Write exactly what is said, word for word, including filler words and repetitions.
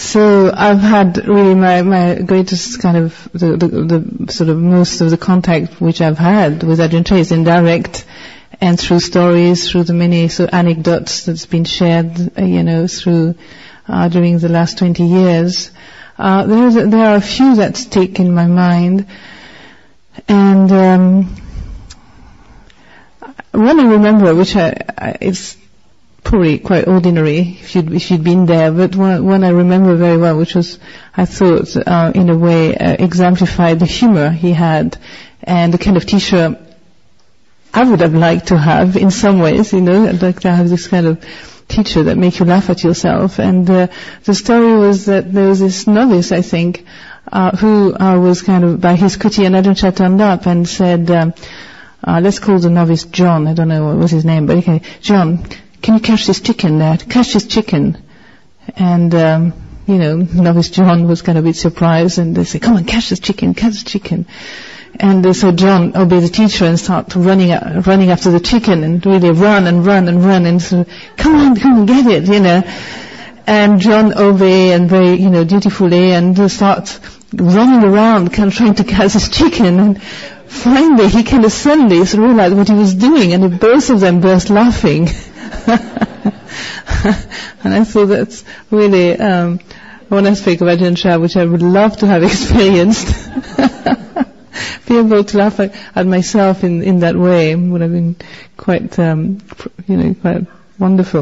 So I've had really my, my greatest kind of, the, the, the sort of most of the contact which I've had with Ajahn Chah is indirect, and through stories, through the many so anecdotes that's been shared, uh, you know, through, uh, during the last twenty years. Uh, there, is a, there are a few that stick in my mind, and um, one I remember, which I, I it's probably quite ordinary if you'd, if you'd been there, but one, one I remember very well, which was, I thought, uh, in a way, uh, exemplified the humor he had, and the kind of teacher I would have liked to have in some ways, you know. I'd like to have this kind of teacher that make you laugh at yourself. And uh, the story was that there was this novice, I think, uh, who uh, was kind of by his kuti, and Ajahn Chah turned up and said, um, uh, let's call the novice John. I don't know what was his name, but okay, John, can you catch this chicken there? Catch this chicken. And, um, you know, novice John was kind of a bit surprised, and they said, come on, catch this chicken, catch this chicken. And uh, so John obeyed the teacher and started running, uh, running after the chicken, and really run and run and run, and so, come on, come on, get it, you know. And John obeyed, and very, you know, dutifully, and uh, starts running around, kind of trying to catch this chicken. And finally, he kind of suddenly realized what he was doing, and both of them burst laughing. And I thought that's really um, one aspect of Ajahn Chah which I would love to have experienced. Be able to laugh at, at myself in, in that way would have been quite, um, you know, quite wonderful.